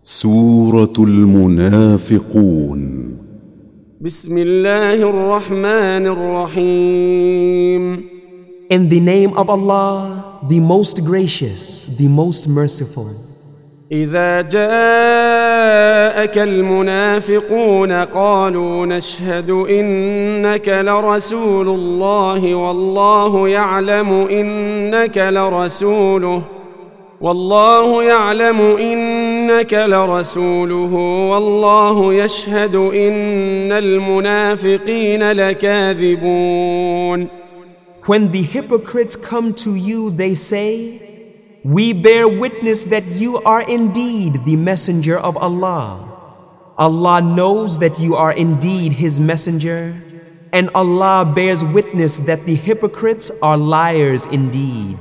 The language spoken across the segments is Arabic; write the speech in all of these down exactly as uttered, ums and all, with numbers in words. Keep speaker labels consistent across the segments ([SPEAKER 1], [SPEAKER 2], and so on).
[SPEAKER 1] سورة المنافقون.
[SPEAKER 2] بسم الله الرحمن الرحيم.
[SPEAKER 3] In the name of Allah, the most gracious, the most merciful.
[SPEAKER 2] إذا جاءك المنافقون قالوا نشهد إنك لرسول الله والله يعلم إنك لرسوله والله يعلم إنك لرسوله والله يشهد إن المنافقين لكاذبون.
[SPEAKER 3] When the hypocrites come to you, they say, "We bear witness that you are indeed the messenger of Allah. Allah knows that you are indeed His messenger, and Allah bears witness that the hypocrites are liars indeed."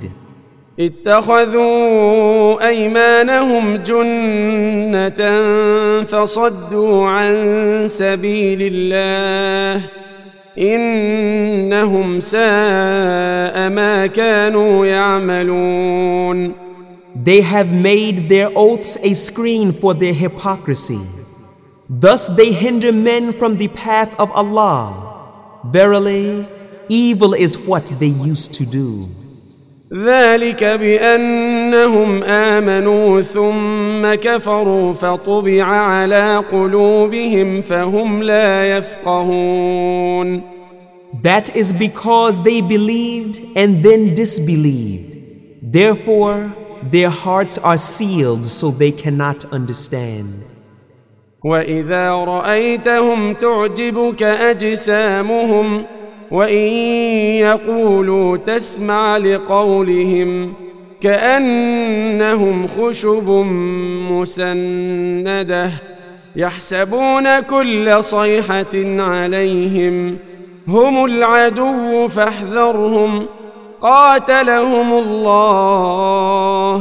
[SPEAKER 2] اتخذوا أيمانهم جنة فصدوا عن سبيل الله إنهم ساء ما كانوا يعملون.
[SPEAKER 3] They have made their oaths a screen for their hypocrisy. Thus they hinder men from the path of Allah. Verily, evil is what they used to do.
[SPEAKER 2] ذلك بأنهم آمنوا ثم كفروا فطبع على قلوبهم فهم لا يفقهون.
[SPEAKER 3] That is because they believed and then disbelieved. Therefore, their hearts are sealed so they cannot understand.
[SPEAKER 2] وإذا رأيتهم تعجبك أجسامهم وإن يقولوا تسمع لقولهم كأنهم خشب مسندة يحسبون كل صيحة عليهم هم العدو فاحذرهم قاتلهم الله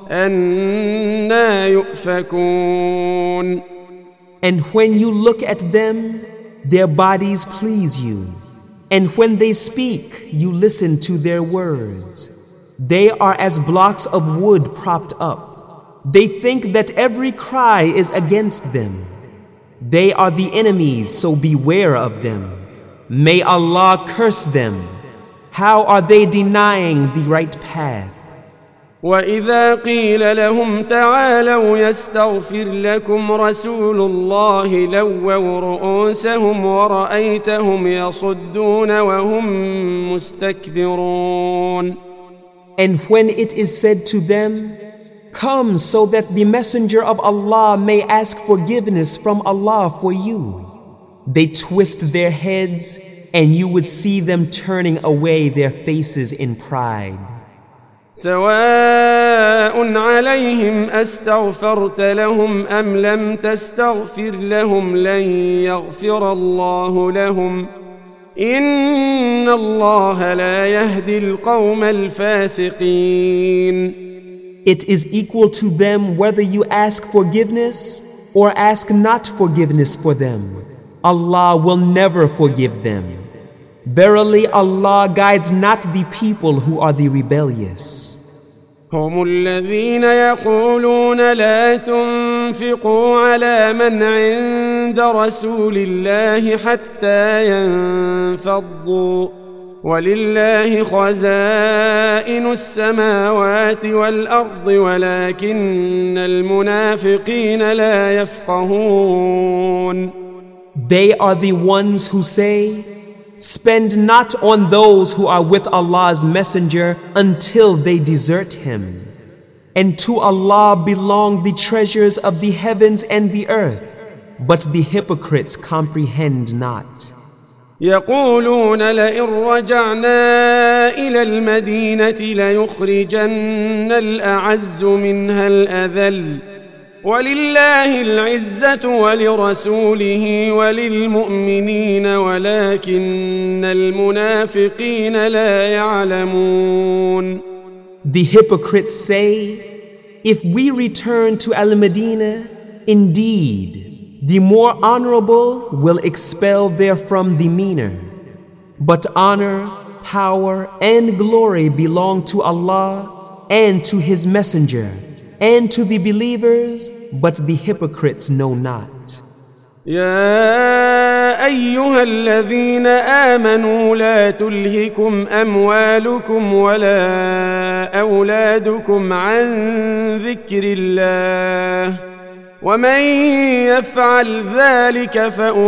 [SPEAKER 2] أنى يؤفكون.
[SPEAKER 3] And when you look at them, their bodies please you. And when they speak, you listen to their words. They are as blocks of wood propped up. They think that every cry is against them. They are the enemies, so beware of them. May Allah curse them. How are they denying the right path?
[SPEAKER 2] وإذا قيل لهم تعالوا يستغفر لكم رسول الله لووا رؤوسهم ورأيتهم يصدون وهم مستكبرون.
[SPEAKER 3] And when it is said to them, "Come so that the messenger of Allah may ask forgiveness from Allah for you," they twist their heads and you would see them turning away their faces in pride.
[SPEAKER 2] سواء عليهم أستغفرت لهم أم لم تستغفر لهم لن يغفر الله لهم إن الله لا يهدي القوم الفاسقين.
[SPEAKER 3] It is equal to them whether you ask forgiveness or ask not forgiveness for them. Allah will never forgive them. Verily, Allah guides not the people who are the rebellious.
[SPEAKER 2] هم الذين يقولون لا تنفقوا على من عند رسول الله حتى ينفضوا ولله خزائن السماوات والأرض ولكن المنافقين لا يفقهون.
[SPEAKER 3] They are the ones who say, "Spend not on those who are with Allah's messenger until they desert him. And to Allah belong the treasures of the heavens and the earth, but the hypocrites comprehend not."
[SPEAKER 2] يقولون لئن رجعنا إلى المدينة ليخرجن الأعز منها الأذل ولله العزة ولرسوله وللمؤمنين ولكن المنافقين لا يعلمون.
[SPEAKER 3] The hypocrites say, "If we return to Al-Medina, indeed, the more honorable will expel therefrom the meaner. But honor, power, and glory belong to Allah and to His Messenger. and to the believers, but the hypocrites know not.
[SPEAKER 2] يا أيها الذين آمنوا لا تلهكم أموالكم ولا أولادكم عن ذكر الله ومن يفعل ذلك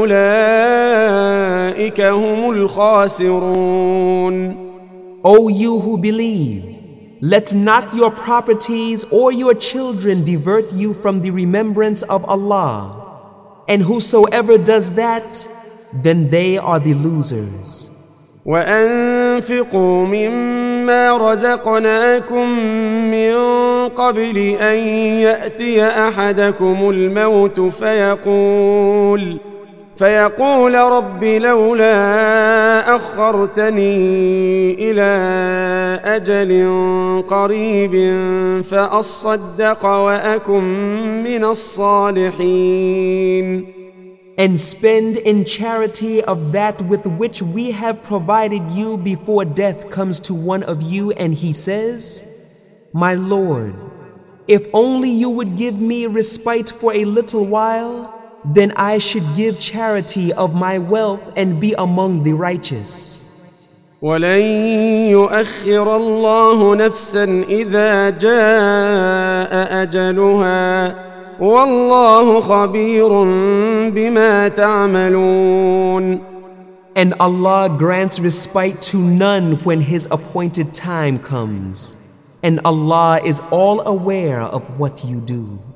[SPEAKER 2] فأولئك هم الخاسرون.
[SPEAKER 3] O you who believe, let not your properties or your children divert you from the remembrance of Allah. And whosoever does that, then they are the losers.
[SPEAKER 2] وأنفقوا مما رزقناكم من قبل أن يأتي أحدكم الموت فيقول فيقول رب لولا أخرتني إلى أجل قريب فأصدق وأكن من الصالحين.
[SPEAKER 3] And spend in charity of that with which we have provided you before death comes to one of you and he says, My Lord, if only you would give me respite for a little while, then I should give charity of my wealth and be among the righteous.
[SPEAKER 2] ولن يؤخر الله نفسا إذا جاء أجلها والله خبير بما تعملون.
[SPEAKER 3] And Allah grants respite to none when His appointed time comes. And Allah is all aware of what you do.